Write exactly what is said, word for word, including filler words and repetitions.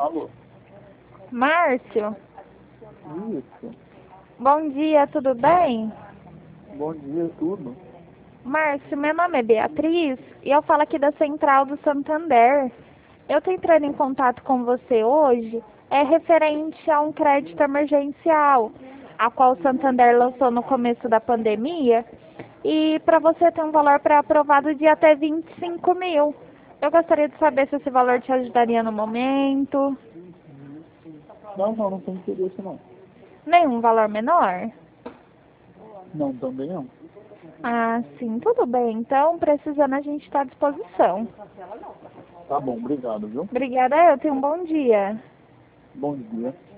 Alô? Márcio, Isso. bom dia, tudo bem? Bom dia, tudo. Márcio, meu nome é Beatriz e eu falo aqui da Central do Santander. Eu estou entrando em contato com você hoje, é referente a um crédito emergencial, a qual o Santander lançou no começo da pandemia, e para você ter um valor pré-aprovado de até vinte e cinco mil. Eu gostaria de saber se esse valor te ajudaria no momento. Não, não, não tem interesse não. Nenhum valor menor? Não, também não. Ah, sim, tudo bem. Então, precisando, a gente está à disposição. Tá bom, obrigado, viu? Obrigada, eu tenho um bom dia. Bom dia.